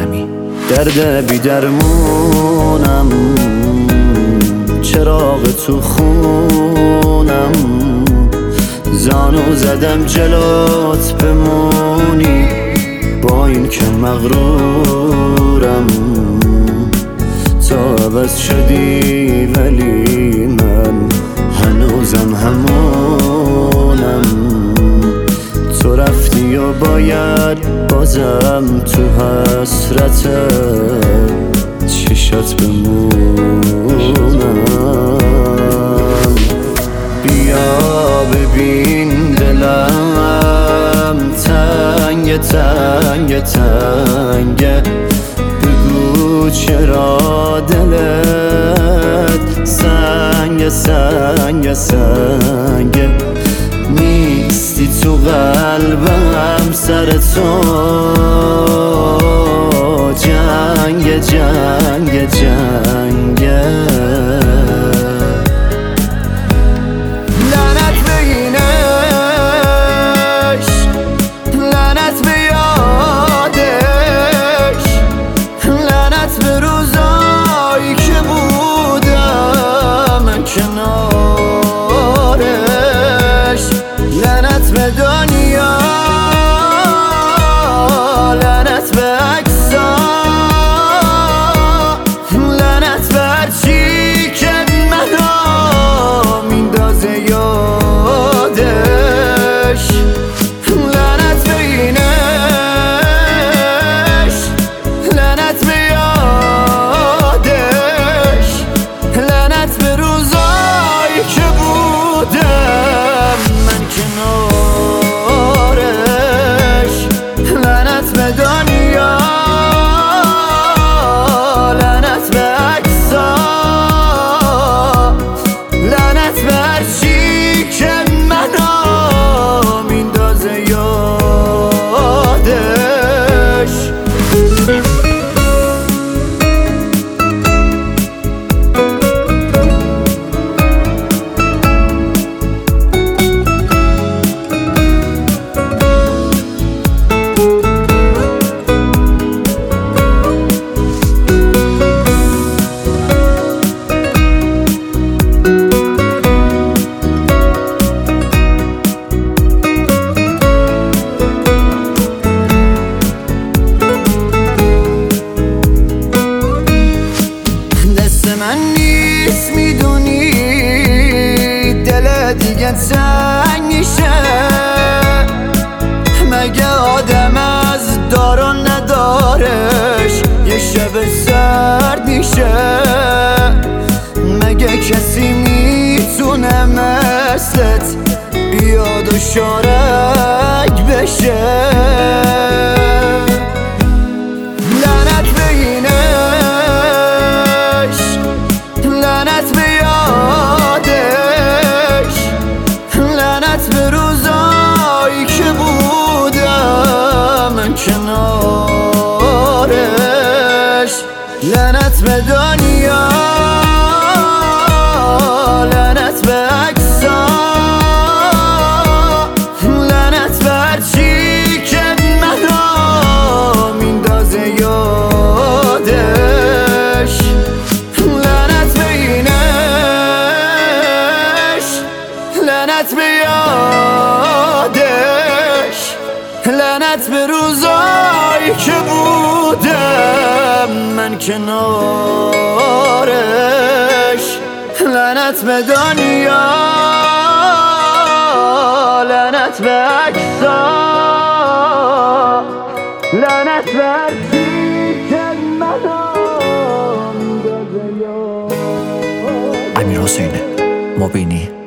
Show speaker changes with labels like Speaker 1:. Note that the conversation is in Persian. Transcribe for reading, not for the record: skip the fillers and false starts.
Speaker 1: حاتمی.
Speaker 2: درد بی درمونم، چراغ تو خونم، زانو زدم جلوت بمونی، با این که مغرورم. تو عوض شدی ولی من هنوزم همونم. تو رفتی و باید بازم تو حسرت چشات بمونم. بیا ببین دلم تنگ تنگ تنگه، بگو چرا دلت سنگ سنگ سنگه. نیستی تو قلبم، سر تو جنگ جنگ جنگه. لعنت به اینش، لعنت به یادش، لعنت به روزایی که بودم کنارش، لعنت به دنیا، لعنت به عکسا، لعنت به هرچی که منو میندازه یادش. لعنت به اینش، لعنت به یادش، لعنت به روزایی که بودم من کنارش، لعنت به دنیا، لعنت به عکسا، لعنت به هرچی که منو میندازه یادش. من نیست میدونی دل دیگه تنگ میشه، مگه آدم از دار و ندارش یه شب سرد میشه؟ مگه کسی میتونه مثلت بیاد و شارک بشه؟ لعنت به اینش، لعنت به یادش، لعنت به روزایی که بودم کنارش، لعنت به دنیا، لعنت به عکسا، لعنت به هرچی که منو میندازه یادش. لعنت به اینش، لعنت به یادش، لعنت به روزایی که بودم من کنارش، لعنت به دنیا، لعنت به عکسا، لعنت به هرچی که منو
Speaker 1: امیر حسین مبینی.